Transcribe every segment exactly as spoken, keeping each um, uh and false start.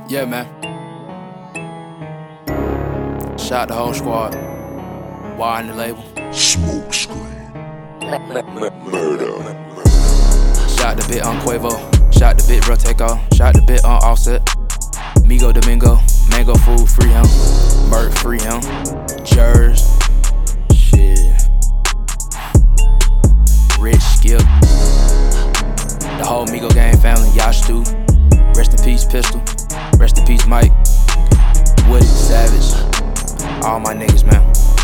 Yeah, man. Shout the whole squad. Wire on the label. Smoke screen. Murder. Shout the bit on Quavo. Shout the bit Real Takeoff. Shout the bit on Offset. Migo Domingo. Mango Food, free him. Merc, free him. Jers. Shit. Rich, Skip. The whole Migo gang family. Yash Stu. Rest in peace, Pistol. Rest in peace, Mike. Woody, Savage. All my niggas, man.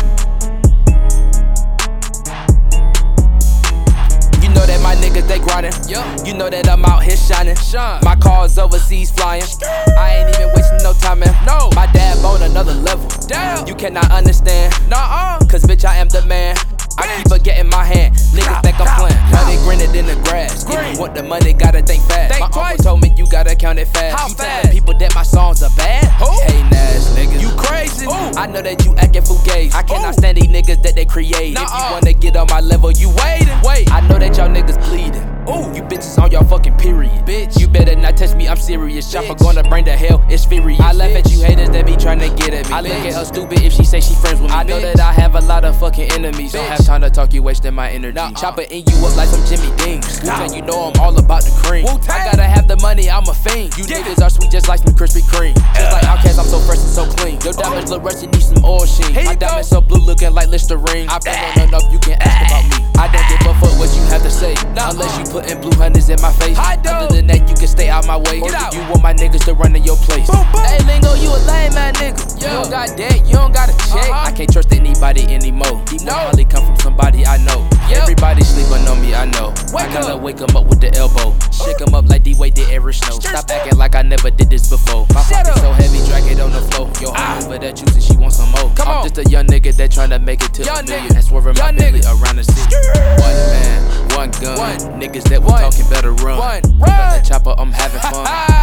You know that my niggas, they grindin'. Yep. You know that I'm out here shining. Shine. My car's overseas flying. I ain't even wasting no time, man. No. My dad on another level. Damn. You cannot understand. Nuh-uh. Cause bitch, I am the man. I keep forgetting my hand. Niggas think I'm playing. Now they grinning in the grass. If you want the money, gotta think fast. Think my twice. Uncle told me you gotta count it fast. How you fast? Telling people that my songs are bad? Who? Hating ass niggas. You crazy? Ooh. I know that you acting fugazi. I cannot Ooh. stand these niggas that they create. Nuh-uh. If you wanna get on my level, you waiting. Wait. I know that y'all niggas bleeding. Ooh, you bitches on your fucking period. Bitch, you better not touch me, I'm serious. Chopper gonna bring the hell, it's furious. I laugh at you haters that be trying to get at me. I bitch. Look at her stupid if she say she friends with me. I know bitch. That I have a lot of fucking enemies. Bitch. Don't have time to talk, you wasting my energy. Nuh-uh. Chopper in you up like some Jimmy Deans. Wu-Tang, you know I'm all about the cream. Wu-Tang. I gotta have the money, I'm a fiend. You Get niggas it. Are sweet just like some Krispy Kreme. Just like Outkast, I'm so fresh and so clean. Your diamonds look rusty, need some oil sheen. My diamonds so blue looking like Listerine. I been on enough, you can ask about me. I don't give a fuck what you have to say. Nuh-uh. Unless you putting blue hunters in my face. Other than that, you can stay out my way. Or you want my niggas to run in your place. Boom, boom. Hey, Lingo, you a lame man nigga. Yeah. You don't got debt, you don't got a check. Uh-huh. I can't trust anybody anymore. These no. probably come from somebody I know. Yep. Everybody sleeping on me, I know. Wake I gotta up. Wake 'em up with the elbow. Shake 'em up like D-Way did Eric Snow. Stop acting like I never did this before. My pocket's so heavy, drag it on the floor. Yo, ah. I'm over that juice and she wants some more. Come I'm on. Just a young nigga that tryna make it to young a million. And swerving my Bentley around the city. One man, one gun. One. Niggas that was talking better run. One. Run. Got that chopper, I'm having fun.